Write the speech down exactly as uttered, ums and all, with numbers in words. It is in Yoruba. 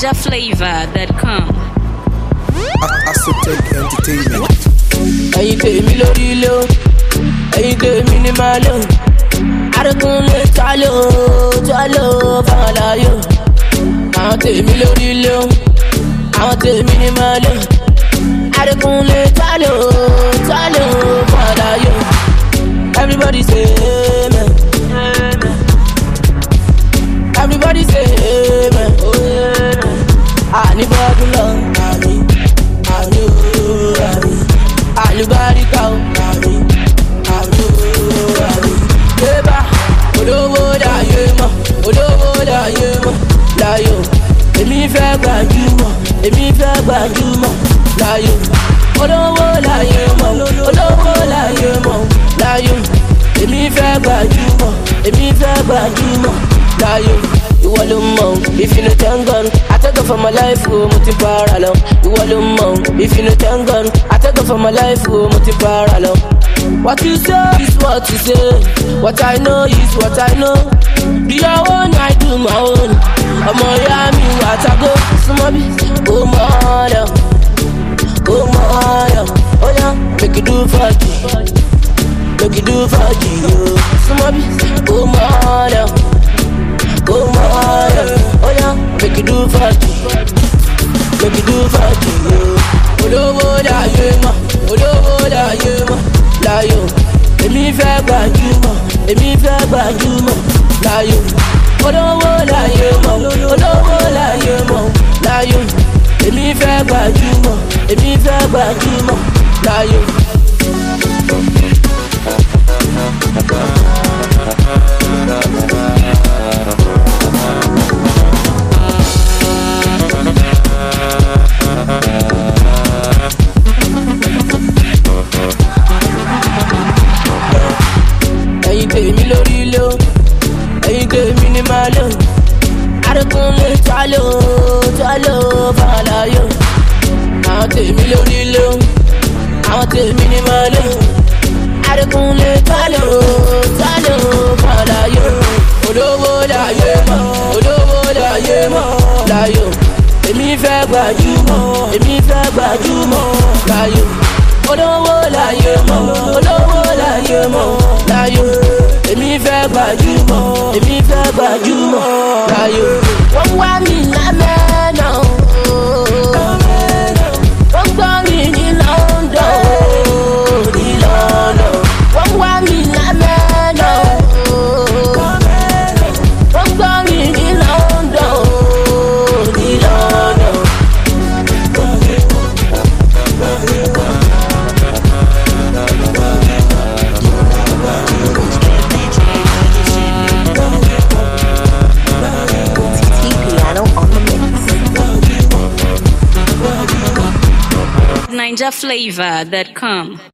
Ninja Flavor dot com. Asotech Entertainment. Ẹyin tèmi lórí ilé o, ẹyin tèmi ní máa lò. Arékúnlé tálò tálò fàlàyé. Àwọn tèmi lórí ilé o, àwọn tèmi ní máa lò. Arékúnlé tálò tálò fàlàyé. Everybody say amen. Everybody say amen. Anybody love me? I know, I know. Alubarika o, I know, I know, I know. Eba, olówó láyé mọ́, olówó láyé mọ́, láyé o. Èmi fẹ́ gbajúmọ̀, èmi fẹ́ gbajúmọ̀, láyé o. Olówó láyé mọ́, olówó láyé mọ́, láyé o. Èmi fẹ́ gbajúmọ̀, èmi fẹ́ gbajúmọ̀, láyé o. Ìwọ ló mọ̀, if you no thank God, I take it for my life, oh, mo ti para lọ. Ìwọ ló mọ̀, if you no thank God, I take it for my life, oh, mo ti para lọ. What you say is what you say, what I know is what I know. Do your own, I do my own. Ọmọ ìyá mi wà tágó, súnmọ́ bí, ó mọ̀ ọ́ lọ, ó mọ̀ ọ́ lọ. Ó yá, make you do for you, make you do for you. Súnmọ́ bí, ó mọ̀ ọ́ lọ. Oh my, oh yeah, make you do for you, make you do for you. Olówó láyé mọ́, olówó láyé mọ́, láyé o. Èmi fẹ́ gbajúmọ̀, èmi fẹ́ gbajúmọ̀, láyé o. Olówó láyé mọ́, olówó láyé mọ́, láyé o. Èmi fẹ́ gbajúmọ̀, èmi fẹ́ gbajúmọ̀, láyé o. Ẹyin tèmi lórí ilé o, ẹyin tèmi ní máa lò. Arékúnlé tálò tálò fàlàyé. Àwọn tèmi lórí ilé o, àwọn tèmi ní máa lò. Arékúnlé tálò tálò fàlàyé. Olówó láyé mọ́, olówó láyé mọ́, láyé o. Èmi fẹ́ gbajúmọ̀, èmi fẹ́ gbajúmọ̀, láyé o. Olówó láyé mọ́, olówó láyé mọ́, láyé o. Èmi fẹ́ gbajúmọ̀, èmi fẹ́ gbajúmọ̀, láyé o. Wọ́n wá mi lámẹ́nà o, wọ́n gbọ́ mi ní London o, ní London. Wọ́n wá mi lámẹ́nà o, wọ́n gbọ́ mi ní London o, ní London. Ninja Flavor dot com.